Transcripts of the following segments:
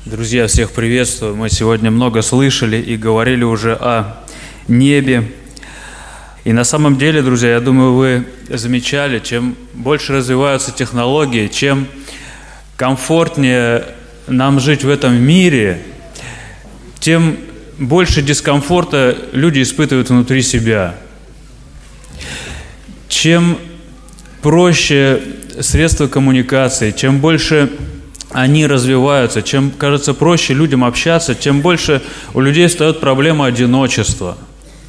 Друзья, всех приветствую. Мы сегодня много слышали и говорили уже о небе. И на самом деле, друзья, я думаю, вы замечали, чем больше развиваются технологии, чем комфортнее нам жить в этом мире, тем больше дискомфорта люди испытывают внутри себя. Чем проще средства коммуникации, чем больше они развиваются, чем, кажется, проще людям общаться, тем больше у людей встает проблема одиночества.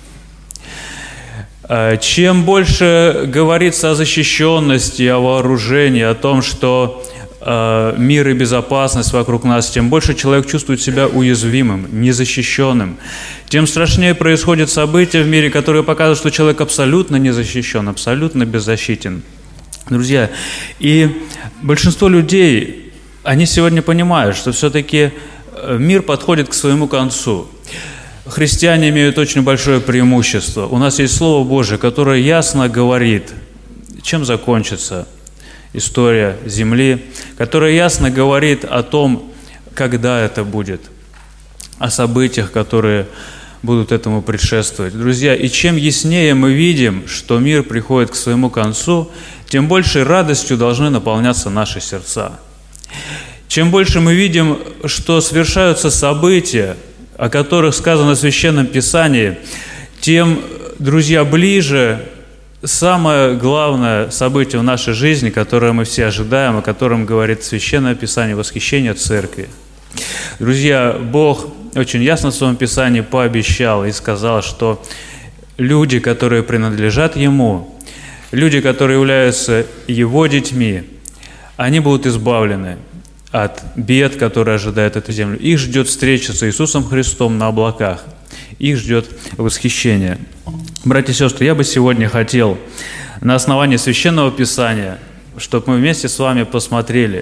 Чем больше говорится о защищенности, о вооружении, о том, что мир и безопасность вокруг нас, тем больше человек чувствует себя уязвимым, незащищенным. Тем страшнее происходят события в мире, которые показывают, что человек абсолютно не защищен, абсолютно беззащитен. Друзья, и большинство людей, они сегодня понимают, что все-таки мир подходит к своему концу. Христиане имеют очень большое преимущество. У нас есть Слово Божие, которое ясно говорит, чем закончится история Земли, которое ясно говорит о том, когда это будет, о событиях, которые будут этому предшествовать. Друзья, и чем яснее мы видим, что мир приходит к своему концу, тем большей радостью должны наполняться наши сердца. Чем больше мы видим, что совершаются события, о которых сказано в Священном Писании, тем, друзья, ближе самое главное событие в нашей жизни, которое мы все ожидаем, о котором говорит Священное Писание, восхищение Церкви. Друзья, Бог очень ясно в Своем Писании пообещал и сказал, что люди, которые принадлежат Ему, люди, которые являются Его детьми, они будут избавлены от бед, которые ожидают эту землю. Их ждет встреча с Иисусом Христом на облаках. Их ждет восхищение. Братья и сестры, я бы сегодня хотел на основании Священного Писания, чтобы мы вместе с вами посмотрели,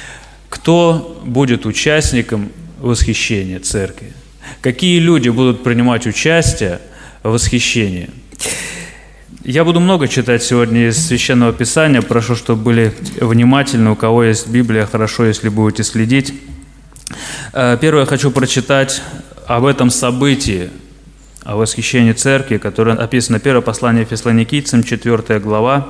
кто будет участником восхищения Церкви, какие люди будут принимать участие в восхищении. Я буду много читать сегодня из Священного Писания. Прошу, чтобы были внимательны. У кого есть Библия, хорошо, если будете следить. Первое, я хочу прочитать об этом событии, о восхищении Церкви, которое описано в первом послании Фессалоникийцам, 4 глава,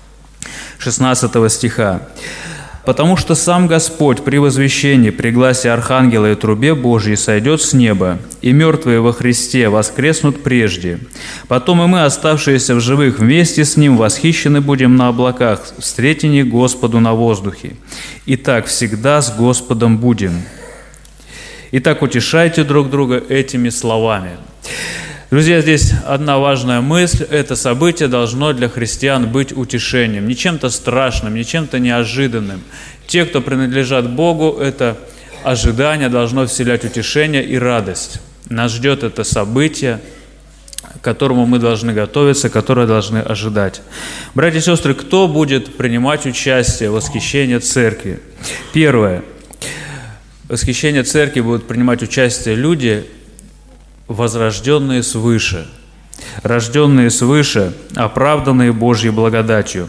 16 стиха. «Потому что сам Господь при возвещении, при гласе архангела и трубе Божьей сойдет с неба, и мертвые во Христе воскреснут прежде. Потом и мы, оставшиеся в живых, вместе с Ним восхищены будем на облаках, встретени Господу на воздухе. Итак, всегда с Господом будем. Итак, утешайте друг друга этими словами». Друзья, здесь одна важная мысль. Это событие должно для христиан быть утешением. Не чем-то страшным, не чем-то неожиданным. Те, кто принадлежат Богу, это ожидание должно вселять утешение и радость. Нас ждет это событие, к которому мы должны готовиться, которое должны ожидать. Братья и сестры, кто будет принимать участие в восхищении Церкви? Первое. В восхищении Церкви будут принимать участие люди, возрожденные свыше, рожденные свыше, оправданные Божьей благодатью.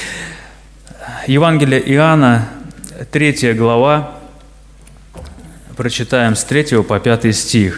Евангелие Иоанна, 3 глава, прочитаем с 3 по 5 стих.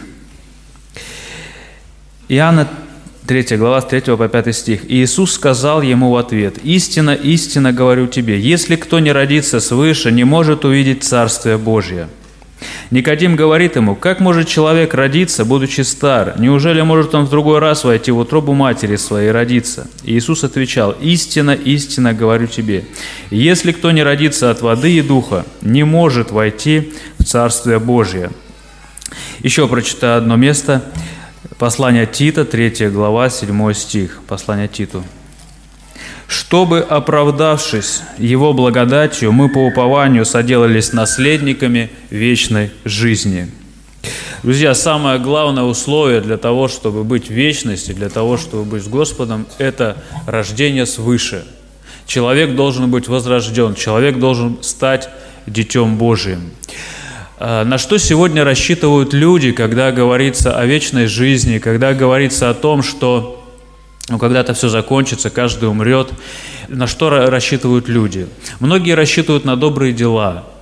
Иоанна, 3 глава, с 3 по 5 стих. «И Иисус сказал ему в ответ: „Истинно, истинно говорю тебе, если кто не родится свыше, не может увидеть Царствие Божие“». Никодим говорит ему: «Как может человек родиться, будучи стар? Неужели может он в другой раз войти в утробу матери своей и родиться?» И Иисус отвечал: «Истинно, истинно говорю тебе, если кто не родится от воды и духа, не может войти в Царствие Божие». Еще прочитаю одно место. Послание Тита, 3 глава, 7 стих. Послание Титу. «Чтобы, оправдавшись Его благодатью, мы по упованию соделались наследниками вечной жизни». Друзья, самое главное условие для того, чтобы быть в вечности, для того, чтобы быть с Господом, это рождение свыше. Человек должен быть возрожден, человек должен стать Детем Божиим. На что сегодня рассчитывают люди, когда говорится о вечной жизни, когда говорится о том, что когда-то все закончится, каждый умрет? На что рассчитывают люди? Многие рассчитывают на добрые дела,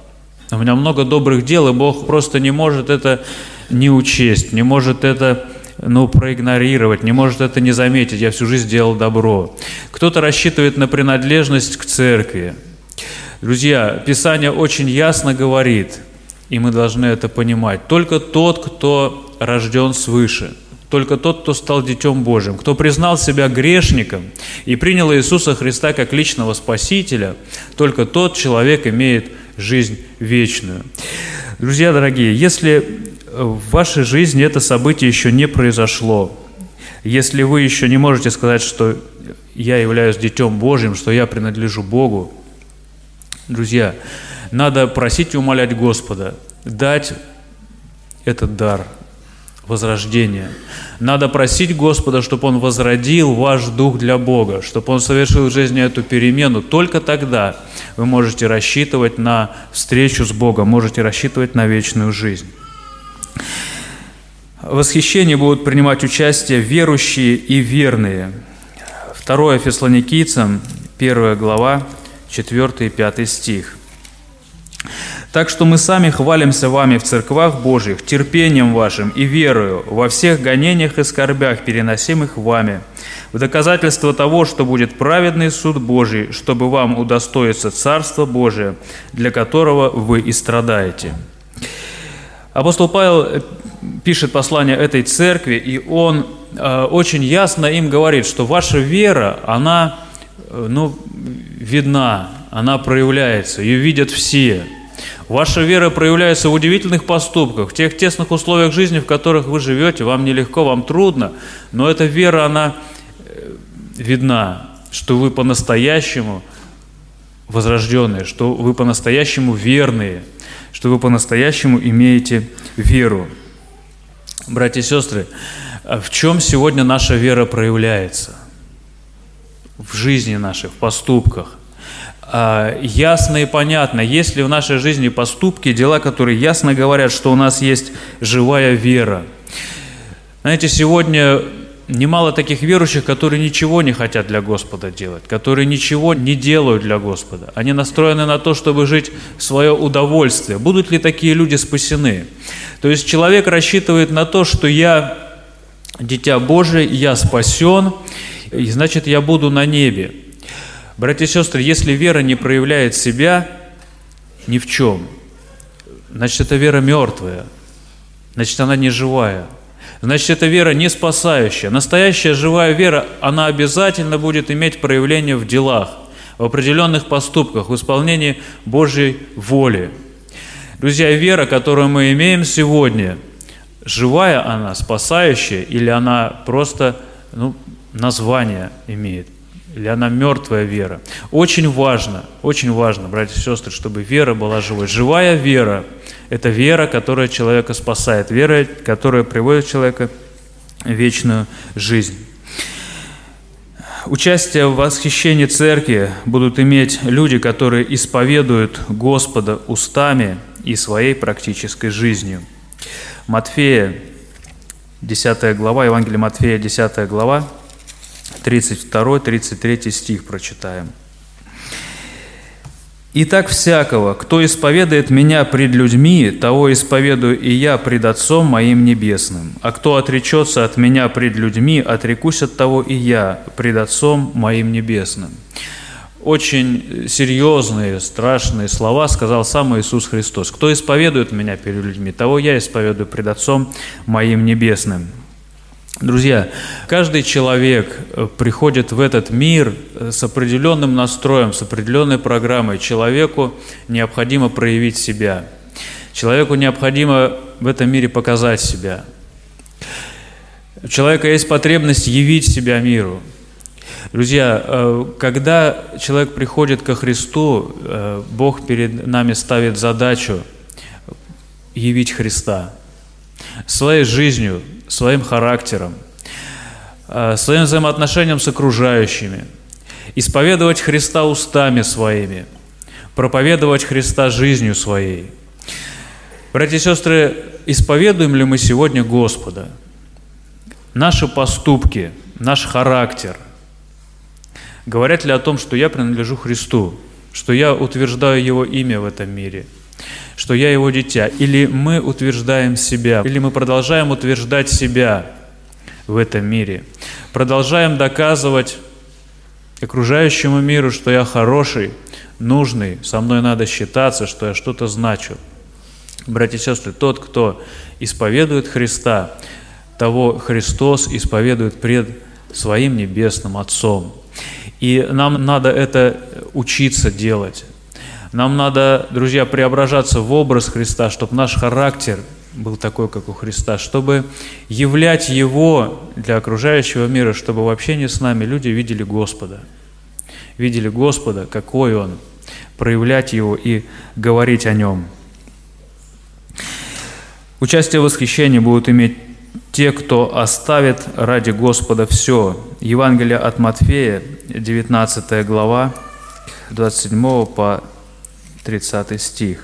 У меня много добрых дел, и Бог просто не может это не учесть, не может это проигнорировать, не может это не заметить. Я всю жизнь делал добро. Кто-то рассчитывает на принадлежность к церкви. Друзья, Писание очень ясно говорит, и мы должны это понимать. Только тот, кто рожден свыше, только тот, кто стал Детем Божьим, кто признал себя грешником и принял Иисуса Христа как личного Спасителя, только тот человек имеет жизнь вечную. Друзья дорогие, если в вашей жизни это событие еще не произошло, если вы еще не можете сказать, что я являюсь Детем Божьим, что я принадлежу Богу, друзья, надо просить и умолять Господа дать этот дар возрождения. Надо просить Господа, чтобы Он возродил ваш дух для Бога, чтобы Он совершил в жизни эту перемену. Только тогда вы можете рассчитывать на встречу с Богом, можете рассчитывать на вечную жизнь. В восхищении будут принимать участие верующие и верные. 2 Фессалоникийцам, 1 глава, 4 и 5 стих. «Так что мы сами хвалимся вами в церквах Божьих, терпением вашим и верою во всех гонениях и скорбях, переносимых вами, в доказательство того, что будет праведный суд Божий, чтобы вам удостоиться Царства Божия, для которого вы и страдаете». Апостол Павел пишет послание этой церкви, и он очень ясно им говорит, что ваша вера, она видна, она проявляется, ее видят все. Ваша вера проявляется в удивительных поступках, в тех тесных условиях жизни, в которых вы живете, вам нелегко, вам трудно, но эта вера, она видна, что вы по-настоящему возрожденные, что вы по-настоящему верные, что вы по-настоящему имеете веру. Братья и сестры, в чем сегодня наша вера проявляется? В жизни нашей, в поступках. Ясно и понятно, есть ли в нашей жизни поступки, дела, которые ясно говорят, что у нас есть живая вера. Знаете, сегодня немало таких верующих, которые ничего не хотят для Господа делать, которые ничего не делают для Господа. Они настроены на то, чтобы жить в свое удовольствие. Будут ли такие люди спасены? То есть человек рассчитывает на то, что я дитя Божие, я спасен, и значит, я буду на небе. Братья и сестры, если вера не проявляет себя ни в чем, значит, эта вера мертвая, значит, она не живая. Значит, эта вера не спасающая. Настоящая живая вера, она обязательно будет иметь проявление в делах, в определенных поступках, в исполнении Божьей воли. Друзья, вера, которую мы имеем сегодня, живая она, спасающая, или она просто название имеет, или она мертвая вера. Очень важно, братья и сестры, чтобы вера была живой. Живая вера – это вера, которая человека спасает, вера, которая приводит человека в вечную жизнь. Участие в восхищении церкви будут иметь люди, которые исповедуют Господа устами и своей практической жизнью. Матфея, 10 глава, Евангелие Матфея, 10 глава, 32-33 стих прочитаем. «Итак, всякого, кто исповедует Меня пред людьми, того исповедую и Я пред Отцом Моим Небесным. А кто отречется от Меня пред людьми, отрекусь от того и Я пред Отцом Моим Небесным». Очень серьезные, страшные слова сказал сам Иисус Христос. «Кто исповедует Меня перед людьми, того Я исповедую пред Отцом Моим Небесным». Друзья, каждый человек приходит в этот мир с определенным настроем, с определенной программой. Человеку необходимо проявить себя. Человеку необходимо в этом мире показать себя. У человека есть потребность явить себя миру. Друзья, когда человек приходит ко Христу, Бог перед нами ставит задачу явить Христа своей жизнью, своим характером, своим взаимоотношением с окружающими, исповедовать Христа устами своими, проповедовать Христа жизнью своей. Братья и сестры, исповедуем ли мы сегодня Господа? Наши поступки, наш характер говорят ли о том, что я принадлежу Христу, что я утверждаю Его имя в этом мире, что я Его дитя, или мы утверждаем себя, или мы продолжаем утверждать себя в этом мире, продолжаем доказывать окружающему миру, что я хороший, нужный, со мной надо считаться, что я что-то значу. Братья и сестры, тот, кто исповедует Христа, того Христос исповедует пред Своим Небесным Отцом. И нам надо это учиться делать. Нам надо, друзья, преображаться в образ Христа, чтобы наш характер был такой, как у Христа, чтобы являть Его для окружающего мира, чтобы в общении с нами люди видели Господа. Видели Господа, какой Он, проявлять Его и говорить о Нем. Участие в восхищении будут иметь те, кто оставит ради Господа все. Евангелие от Матфея, 19 глава, 27 по 30 стих.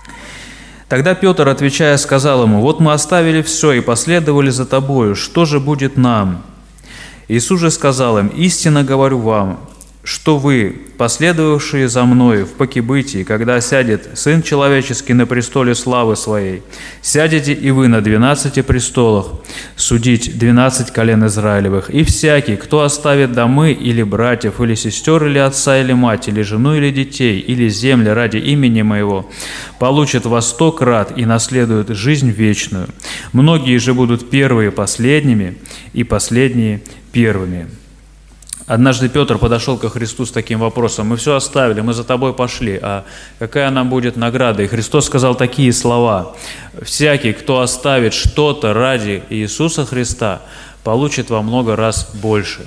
Тогда Петр, отвечая, сказал ему: «Вот мы оставили все и последовали за тобою. Что же будет нам?» Иисус же сказал им: «Истинно говорю вам, что вы, последовавшие за Мною в покибытии, когда сядет Сын Человеческий на престоле славы Своей, сядете и вы на 12 престолах, судить 12 колен Израилевых. И всякий, кто оставит домы или братьев, или сестер, или отца, или мать, или жену, или детей, или земли ради имени Моего, получит во 100 крат и наследует жизнь вечную. Многие же будут первые последними, и последние первыми». Однажды Петр подошел ко Христу с таким вопросом: «Мы все оставили, мы за Тобой пошли, а какая нам будет награда?» И Христос сказал такие слова: «Всякий, кто оставит что-то ради Иисуса Христа, получит во много раз больше».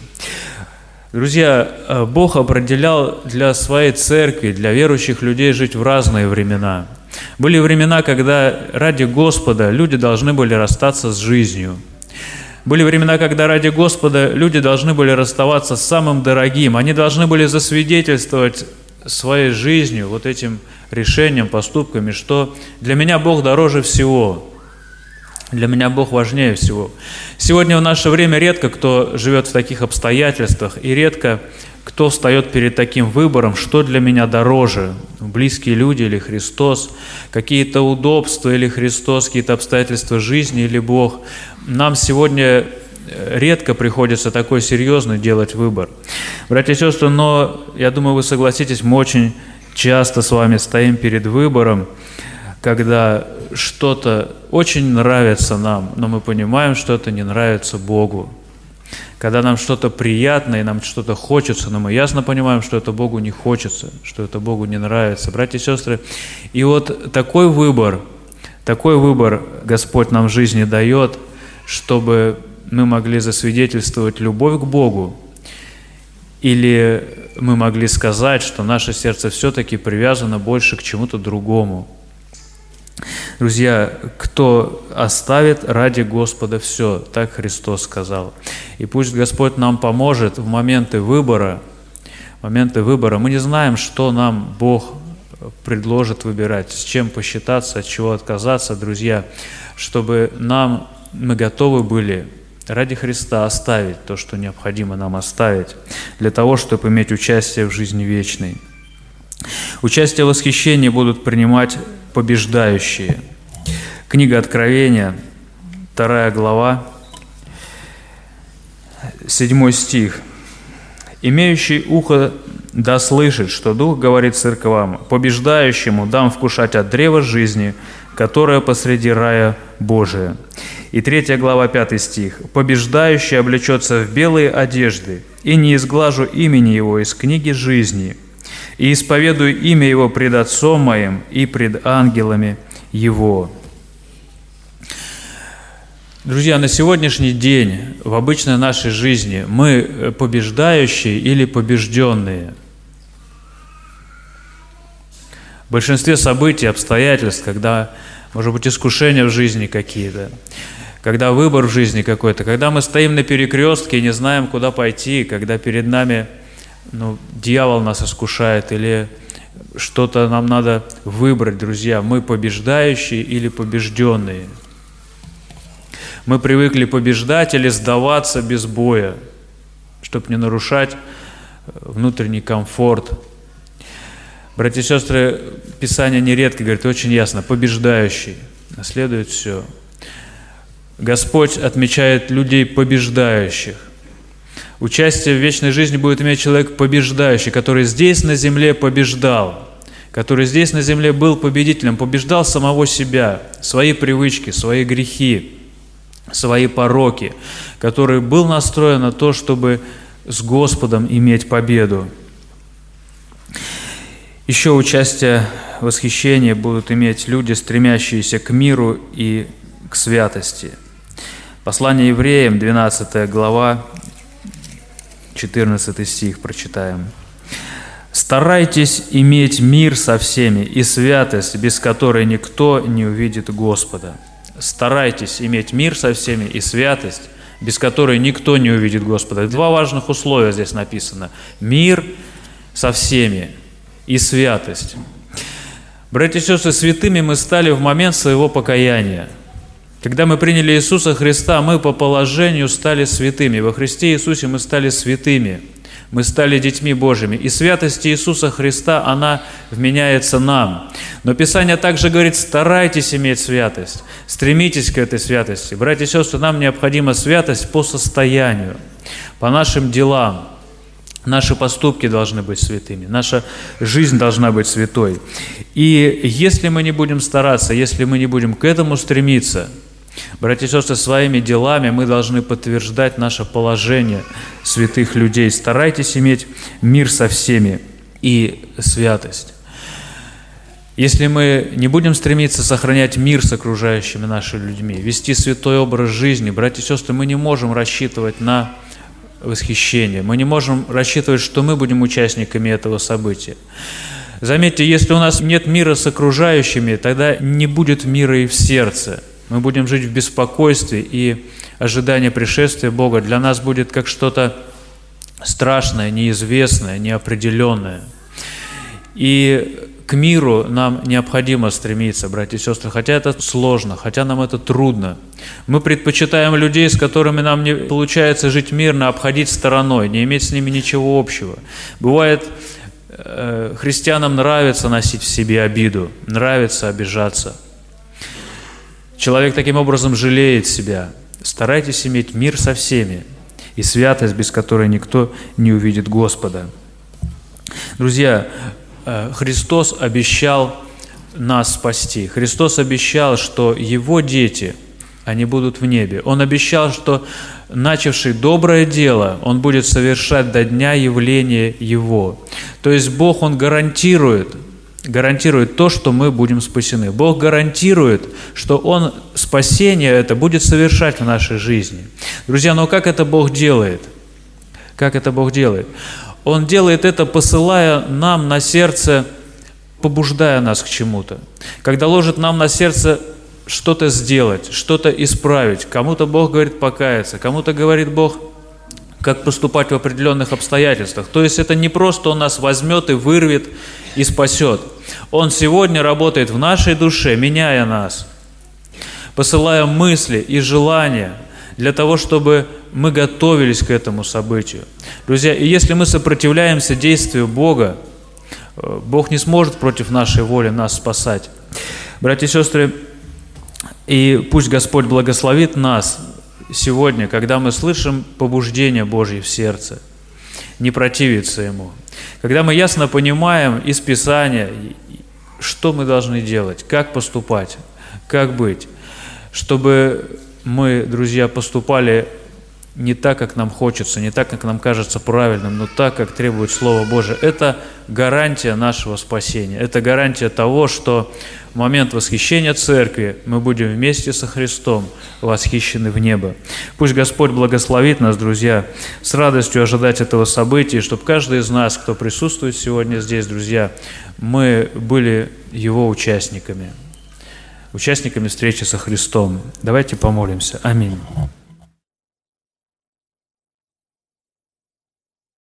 Друзья, Бог определял для Своей церкви, для верующих людей жить в разные времена. Были времена, когда ради Господа люди должны были расстаться с жизнью. Были времена, когда ради Господа люди должны были расставаться с самым дорогим. Они должны были засвидетельствовать своей жизнью, вот этим решением, поступками, что для меня Бог дороже всего, для меня Бог важнее всего. Сегодня в наше время редко кто живет в таких обстоятельствах, и редко кто встает перед таким выбором, что для меня дороже, близкие люди или Христос, какие-то удобства или Христос, какие-то обстоятельства жизни или Бог. Нам сегодня редко приходится такой серьезный делать выбор. Братья и сестры, но я думаю, вы согласитесь, мы очень часто с вами стоим перед выбором, когда что-то очень нравится нам, но мы понимаем, что это не нравится Богу. Когда нам что-то приятно и нам что-то хочется, но мы ясно понимаем, что это Богу не хочется, что это Богу не нравится. Братья и сестры, и вот такой выбор Господь нам в жизни дает, чтобы мы могли засвидетельствовать любовь к Богу, или мы могли сказать, что наше сердце все-таки привязано больше к чему-то другому. Друзья, кто оставит ради Господа все, так Христос сказал. И пусть Господь нам поможет в моменты выбора. Мы не знаем, что нам Бог предложит выбирать, с чем посчитаться, от чего отказаться, друзья, чтобы мы готовы были ради Христа оставить то, что необходимо нам оставить, для того, чтобы иметь участие в жизни вечной. Участие в восхищении будут принимать побеждающие. Книга Откровения, 2 глава, 7 стих. «Имеющий ухо да слышит, что Дух говорит церквам: побеждающему дам вкушать от древа жизни, которое посреди рая Божия». И 3 глава, 5 стих. «Побеждающий облечется в белые одежды, и не изглажу имени его из книги жизни, и исповедую имя его пред Отцом моим и пред ангелами его». Друзья, на сегодняшний день в обычной нашей жизни мы побеждающие или побежденные? В большинстве событий, обстоятельств, когда, может быть, искушения в жизни какие-то, когда выбор в жизни какой-то, когда мы стоим на перекрестке и не знаем, куда пойти, когда перед нами дьявол нас искушает или что-то нам надо выбрать, друзья, мы побеждающие или побежденные? Мы привыкли побеждать или сдаваться без боя, чтобы не нарушать внутренний комфорт. Братья и сестры, Писание нередко говорит очень ясно: побеждающий наследует все. Господь отмечает людей побеждающих. Участие в вечной жизни будет иметь человек побеждающий, который здесь на земле побеждал, который здесь на земле был победителем, побеждал самого себя, свои привычки, свои грехи, свои пороки, который был настроен на то, чтобы с Господом иметь победу. Еще участие в восхищении будут иметь люди, стремящиеся к миру и к святости. Послание Евреям, 12 глава, 14 стих прочитаем. «Старайтесь иметь мир со всеми и святость, без которой никто не увидит Господа». Старайтесь иметь мир со всеми и святость, без которой никто не увидит Господа. Два важных условия здесь написано. Мир со всеми и святость. Братья и сестры, святыми мы стали в момент своего покаяния. Когда мы приняли Иисуса Христа, мы по положению стали святыми. Во Христе Иисусе мы стали святыми. Мы стали детьми Божьими. И святость Иисуса Христа, она вменяется нам. Но Писание также говорит: старайтесь иметь святость, стремитесь к этой святости. Братья и сестры, нам необходима святость по состоянию, по нашим делам. Наши поступки должны быть святыми, наша жизнь должна быть святой. И если мы не будем стараться, если мы не будем к этому стремиться, братья и сестры, своими делами мы должны подтверждать наше положение святых людей. Старайтесь иметь мир со всеми и святость. Если мы не будем стремиться сохранять мир с окружающими нашими людьми, вести святой образ жизни, братья и сестры, мы не можем рассчитывать на восхищение. Мы не можем рассчитывать, что мы будем участниками этого события. Заметьте, если у нас нет мира с окружающими, тогда не будет мира и в сердце. Мы будем жить в беспокойстве, и ожидание пришествия Бога для нас будет как что-то страшное, неизвестное, неопределенное. И к миру нам необходимо стремиться, братья и сестры, хотя это сложно, хотя нам это трудно. Мы предпочитаем людей, с которыми нам не получается жить мирно, обходить стороной, не иметь с ними ничего общего. Бывает, христианам нравится носить в себе обиду, нравится обижаться. Человек таким образом жалеет себя. Старайтесь иметь мир со всеми и святость, без которой никто не увидит Господа. Друзья, Христос обещал нас спасти. Христос обещал, что Его дети, они будут в небе. Он обещал, что начавший доброе дело, Он будет совершать до дня явления Его. То есть Бог, Он гарантирует то, что мы будем спасены. Бог гарантирует, что Он спасение это будет совершать в нашей жизни. Друзья, но как это Бог делает? Как это Бог делает? Он делает это, посылая нам на сердце, побуждая нас к чему-то. Когда ложит нам на сердце что-то сделать, что-то исправить. Кому-то Бог говорит покаяться, кому-то говорит Бог, как поступать в определенных обстоятельствах. То есть это не просто Он нас возьмет и вырвет и спасет. Он сегодня работает в нашей душе, меняя нас, посылая мысли и желания для того, чтобы мы готовились к этому событию. Друзья, и если мы сопротивляемся действию Бога, Бог не сможет против нашей воли нас спасать. Братья и сестры, и пусть Господь благословит нас сегодня, когда мы слышим побуждение Божье в сердце, не противиться Ему. Когда мы ясно понимаем из Писания, что мы должны делать, как поступать, как быть, чтобы мы, друзья, поступали не так, как нам хочется, не так, как нам кажется правильным, но так, как требует Слово Божие. Это гарантия нашего спасения. Это гарантия того, что в момент восхищения Церкви мы будем вместе со Христом восхищены в небо. Пусть Господь благословит нас, друзья, с радостью ожидать этого события, чтобы каждый из нас, кто присутствует сегодня здесь, друзья, мы были Его участниками встречи со Христом. Давайте помолимся. Аминь.